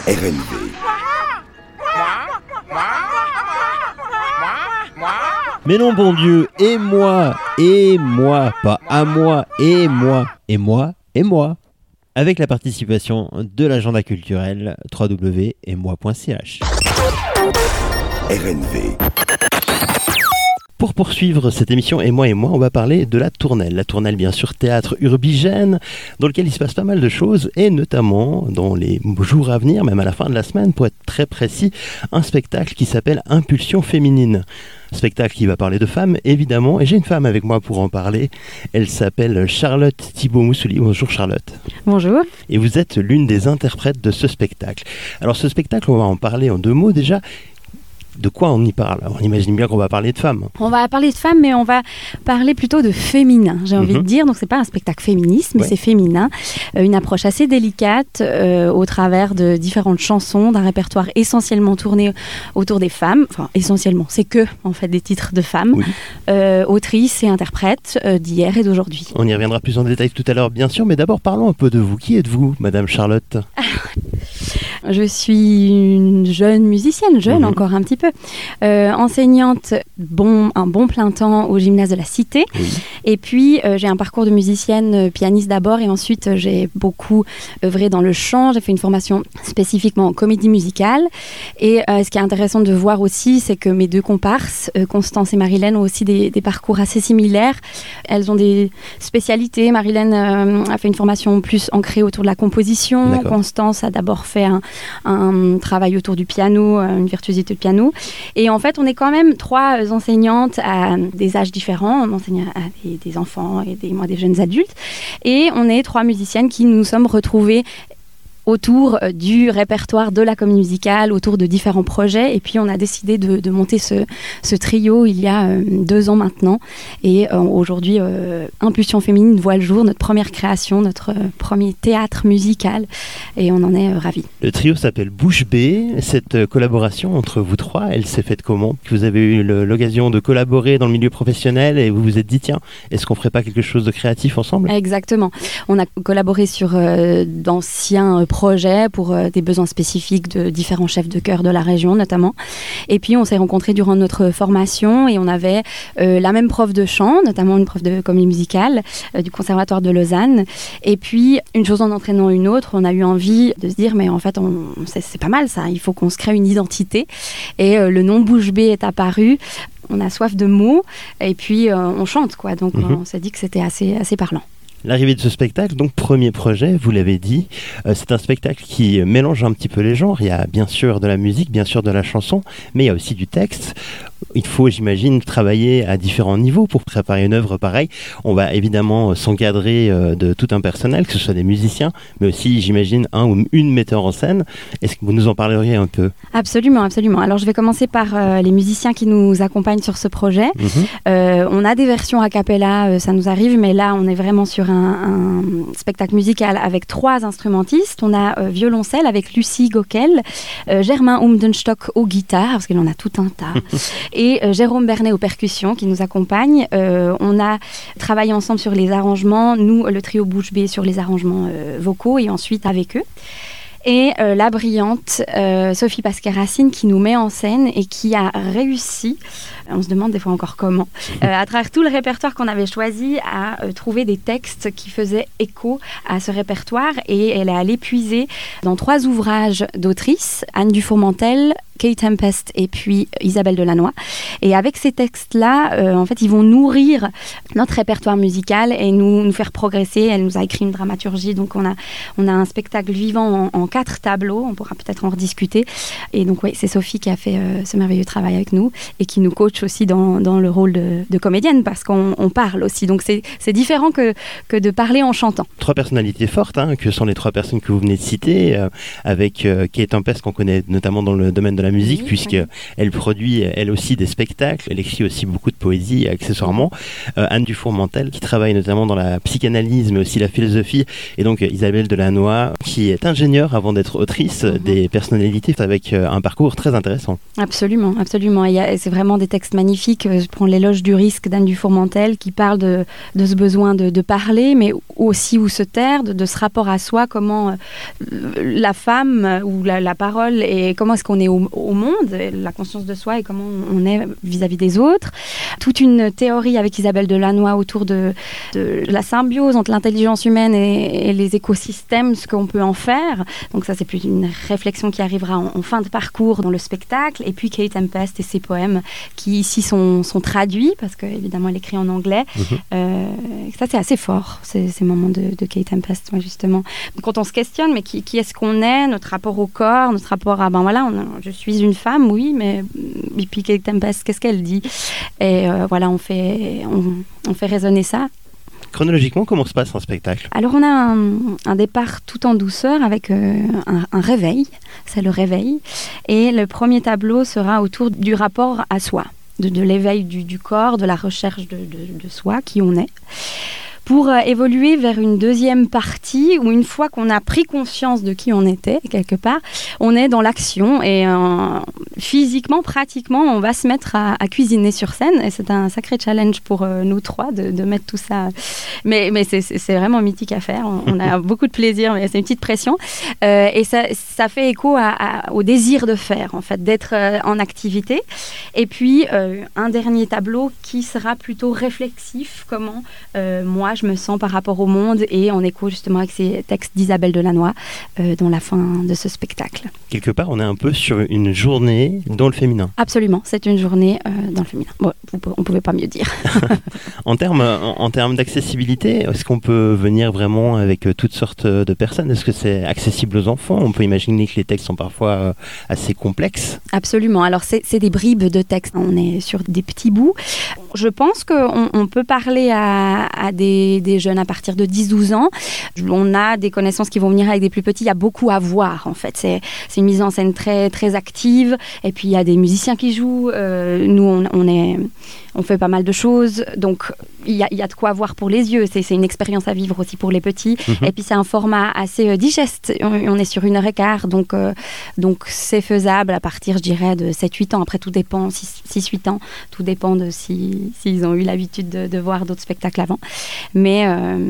RNV. Mais non, bon Dieu, et moi, pas à moi, et moi. Avec la participation de l'agenda culturel www.moi.ch. RNV. Pour poursuivre cette émission Et moi, on va parler de la Tournelle. La Tournelle, bien sûr, théâtre urbigène, dans lequel il se passe pas mal de choses, et notamment dans les jours à venir, même à la fin de la semaine, pour être très précis, un spectacle qui s'appelle Impulsion féminine. Spectacle qui va parler de femmes, évidemment, et j'ai une femme avec moi pour en parler. Elle s'appelle Charlotte Thibault-Moussouli. Bonjour Charlotte. Bonjour. Et vous êtes l'une des interprètes de ce spectacle. Alors ce spectacle, on va en parler en deux mots déjà. De quoi on y parle? On imagine bien qu'on va parler de femmes. On va parler de femmes, mais on va parler plutôt de féminin, j'ai envie de dire. Donc, c'est pas un spectacle féministe, mais c'est féminin. Une approche assez délicate au travers de différentes chansons, d'un répertoire essentiellement tourné autour des femmes. Enfin, essentiellement, c'est que, en fait, des titres de femmes. Autrices et interprètes d'hier et d'aujourd'hui. On y reviendra plus en détail tout à l'heure, bien sûr. Mais d'abord, parlons un peu de vous. Qui êtes-vous, Madame Charlotte? Je suis une jeune musicienne, encore un petit peu, enseignante un bon plein temps au gymnase de la Cité. Et puis j'ai un parcours de musicienne pianiste d'abord et ensuite j'ai beaucoup œuvré dans le chant. J'ai fait une formation spécifiquement en comédie musicale. Et ce qui est intéressant de voir aussi, c'est que mes deux comparses, Constance et Marilène, ont aussi des parcours assez similaires. Elles ont des spécialités. Marilène a fait une formation plus ancrée autour de la composition. D'accord. Constance a d'abord fait un travail autour du piano, une virtuosité de piano. Et en fait, on est quand même trois enseignantes à des âges différents. On enseigne à des enfants et des jeunes adultes. Et on est trois musiciennes qui nous sommes retrouvées autour du répertoire de la comédie musicale, autour de différents projets. Et puis, on a décidé de monter ce trio il y a 2 ans maintenant. Et aujourd'hui, Impulsion féminine voit le jour, notre première création, notre premier théâtre musical. Et on en est ravis. Le trio s'appelle Bouche Bée. Cette collaboration entre vous trois, elle s'est faite comment? Vous avez eu l'occasion de collaborer dans le milieu professionnel et vous vous êtes dit, tiens, est-ce qu'on ferait pas quelque chose de créatif ensemble? Exactement. On a collaboré sur d'anciens projets pour des besoins spécifiques de différents chefs de chœur de la région notamment. Et puis on s'est rencontrés durant notre formation et on avait la même prof de chant, notamment une prof de comédie musicale du Conservatoire de Lausanne. Et puis une chose en entraînant une autre, on a eu envie de se dire mais en fait c'est pas mal ça, il faut qu'on se crée une identité. Et le nom Bouche Bée est apparu. On a soif de mots et puis on chante quoi. Donc on s'est dit que c'était assez parlant. L'arrivée de ce spectacle, donc premier projet, vous l'avez dit, c'est un spectacle qui mélange un petit peu les genres. Il y a bien sûr de la musique, bien sûr de la chanson, mais il y a aussi du texte. Il faut, j'imagine, travailler à différents niveaux pour préparer une œuvre pareille. On va évidemment s'encadrer de tout un personnel, que ce soit des musiciens, mais aussi, j'imagine, un ou une metteur en scène. Est-ce que vous nous en parleriez un peu? Absolument, absolument. Alors, je vais commencer par les musiciens qui nous accompagnent sur ce projet. On a des versions a cappella, ça nous arrive, mais là, on est vraiment sur un spectacle musical avec 3 instrumentistes. On a violoncelle avec Lucie Gauquel, Germain Umdenstock aux guitares, parce qu'il en a tout un tas, et Jérôme Bernet aux percussions qui nous accompagne. On a travaillé ensemble sur les arrangements, nous, le trio Bouche Bée, sur les arrangements vocaux et ensuite avec eux. Et la brillante Sophie Pasquet-Racine qui nous met en scène et qui a réussi, on se demande des fois encore comment, à travers tout le répertoire qu'on avait choisi, à trouver des textes qui faisaient écho à ce répertoire. Et elle est allée puiser dans 3 ouvrages d'autrices, Anne Dufourmentel, Kay Tempest et puis Isabelle Delannoy. Et avec ces textes-là, en fait, ils vont nourrir notre répertoire musical et nous faire progresser. Elle nous a écrit une dramaturgie, donc on a un spectacle vivant en 4 tableaux. On pourra peut-être en rediscuter. Et donc, oui, c'est Sophie qui a fait ce merveilleux travail avec nous et qui nous coach aussi dans le rôle de comédienne parce qu'on parle aussi. Donc, c'est différent que de parler en chantant. 3 personnalités fortes, que sont les 3 personnes que vous venez de citer, avec Kay Tempest qu'on connaît notamment dans le domaine de la la musique, puisqu'elle produit elle aussi des spectacles, elle écrit aussi beaucoup de poésie accessoirement. Anne Dufourmentel, qui travaille notamment dans la psychanalyse, mais aussi la philosophie, et donc Isabelle Delannoy, qui est ingénieure avant d'être autrice des personnalités, avec un parcours très intéressant. Absolument, absolument. C'est vraiment des textes magnifiques. Je prends l'éloge du risque d'Anne Dufourmentel, qui parle de ce besoin de parler, mais aussi où se taire, de ce rapport à soi, comment la femme ou la parole, et comment est-ce qu'on est au monde, la conscience de soi et comment on est vis-à-vis des autres. Toute une théorie avec Isabelle Delannoy autour de la symbiose entre l'intelligence humaine et les écosystèmes, ce qu'on peut en faire. Donc ça, c'est plus une réflexion qui arrivera en fin de parcours dans le spectacle. Et puis Kate Tempest et ses poèmes qui ici sont traduits, parce qu'évidemment elle écrit en anglais. Ça, c'est assez fort, ces moments de Kate Tempest, justement. Quand on se questionne, mais qui est-ce qu'on est, notre rapport au corps, notre rapport à, je suis une femme, oui, mais et puis Kate Tempest, qu'est-ce qu'elle dit? Et voilà, on fait résonner ça. Chronologiquement, comment se passe un spectacle? Alors, on a un départ tout en douceur avec un réveil, c'est le réveil. Et le premier tableau sera autour du rapport à soi, de l'éveil du corps, de la recherche de soi, qui on est, pour évoluer vers une deuxième partie où, une fois qu'on a pris conscience de qui on était, quelque part, on est dans l'action et physiquement, pratiquement, on va se mettre à cuisiner sur scène. Et c'est un sacré challenge pour nous trois de mettre tout ça. Mais c'est vraiment mythique à faire. On a beaucoup de plaisir, mais c'est une petite pression. Et ça fait écho au désir de faire, en fait, d'être en activité. Et puis, un dernier tableau qui sera plutôt réflexif, comment moi, je me sens par rapport au monde, et en écho justement avec ces textes d'Isabelle Delannoy dans la fin de ce spectacle. Quelque part, on est un peu sur une journée dans le féminin. Absolument, c'est une journée dans le féminin. Bon, on ne pouvait pas mieux dire. En termes d'accessibilité, est-ce qu'on peut venir vraiment avec toutes sortes de personnes? Est-ce que c'est accessible aux enfants? On peut imaginer que les textes sont parfois assez complexes. Absolument, alors c'est des bribes de textes, on est sur des petits bouts. Je pense qu'on peut parler à des jeunes à partir de 10-12 ans. On a des connaissances qui vont venir avec des plus petits. Il y a beaucoup à voir, en fait. C'est une mise en scène très, très active. Et puis, il y a des musiciens qui jouent. Nous, on fait pas mal de choses. Donc, il y a de quoi voir pour les yeux. C'est une expérience à vivre aussi pour les petits. Et puis, c'est un format assez digeste. On est sur 1h15. Donc, c'est faisable à partir, je dirais, de 7-8 ans. Après, tout dépend. 6-8 ans. Tout dépend de s'ils ont eu l'habitude de voir d'autres spectacles avant. Mais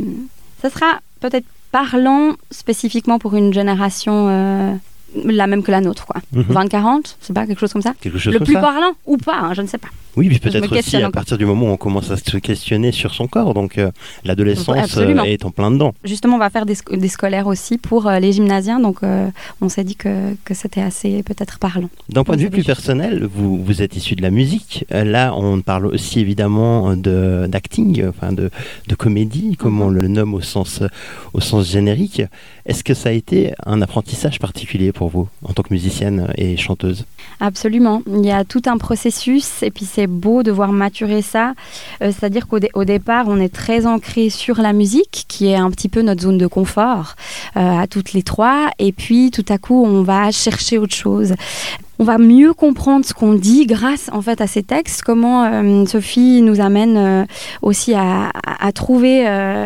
ça sera peut-être parlant spécifiquement pour une génération la même que la nôtre, quoi. 20-40, c'est pas quelque chose comme ça? Le plus parlant ou pas, hein, je ne sais pas. Oui, puis peut-être aussi à partir du moment où on commence à se questionner sur son corps, donc l'adolescence est en plein dedans. Justement, on va faire des scolaires aussi pour les gymnasiens, donc on s'est dit que c'était assez peut-être parlant. D'un point de vue plus personnel, vous êtes issu de la musique. Là, on parle aussi évidemment d'acting, enfin de comédie, comme on le nomme au sens générique. Est-ce que ça a été un apprentissage particulier pour vous, en tant que musicienne et chanteuse? Absolument. Il y a tout un processus, et puis c'est beau de voir maturer ça. C'est-à-dire qu'au départ, on est très ancré sur la musique, qui est un petit peu notre zone de confort, à toutes les trois. Et puis, tout à coup, on va chercher autre chose. On va mieux comprendre ce qu'on dit grâce en fait à ces textes. Comment Sophie nous amène aussi à trouver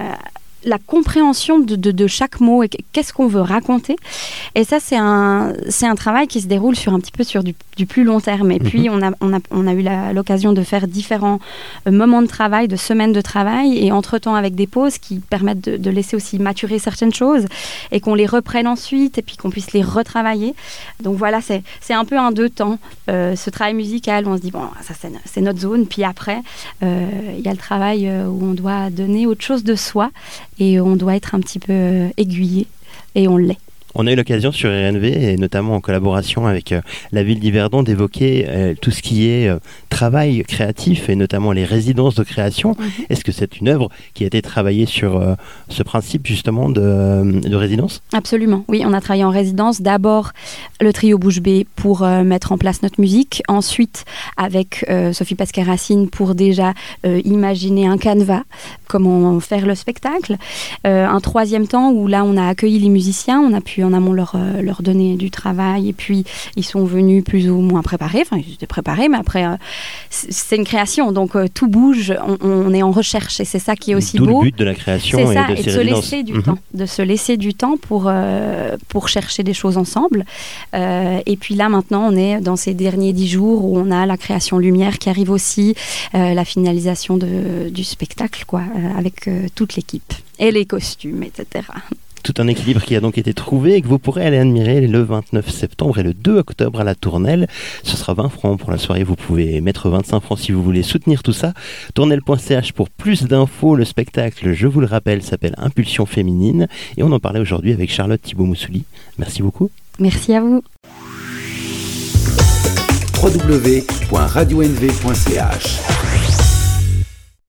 la compréhension de chaque mot et qu'est-ce qu'on veut raconter. Et ça, c'est un travail qui se déroule sur du plus long terme. Et puis, on a eu l'occasion de faire différents moments de travail, de semaines de travail, et entre-temps avec des pauses qui permettent de laisser aussi maturer certaines choses et qu'on les reprenne ensuite et puis qu'on puisse les retravailler. Donc voilà, c'est un peu un deux temps. Ce travail musical où on se dit, bon, ça c'est notre zone. Puis après, il y a le travail où on doit donner autre chose de soi et on doit être un petit peu aiguillé, et on l'est. On a eu l'occasion sur RNV, et notamment en collaboration avec la ville d'Yverdon, d'évoquer tout ce qui est travail créatif, et notamment les résidences de création. Est-ce que c'est une œuvre qui a été travaillée sur ce principe justement de résidence? Absolument, oui, on a travaillé en résidence. D'abord, le trio Bouche Bée pour mettre en place notre musique. Ensuite, avec Sophie Pasquet-Racine pour déjà imaginer un canevas, comment faire le spectacle. Un troisième temps où là, on a accueilli les musiciens, on a pu pu en amont leur donner du travail, et puis ils sont venus plus ou moins préparés, enfin ils étaient préparés, mais après c'est une création, donc tout bouge, on est en recherche, et c'est ça qui est aussi beau. D'où le but de la création c'est ça, et de ces résidences. De se laisser du temps pour chercher des choses ensemble. Et puis là maintenant on est dans ces derniers 10 jours où on a la création lumière qui arrive aussi, la finalisation du spectacle, quoi, avec toute l'équipe et les costumes, etc. Tout un équilibre qui a donc été trouvé et que vous pourrez aller admirer le 29 septembre et le 2 octobre à la Tournelle. Ce sera 20 francs pour la soirée. Vous pouvez mettre 25 francs si vous voulez soutenir tout ça. Tournelle.ch pour plus d'infos. Le spectacle, je vous le rappelle, s'appelle Impulsion féminine. Et on en parlait aujourd'hui avec Charlotte Thibault-Moussouli. Merci beaucoup. Merci à vous. www.radionv.ch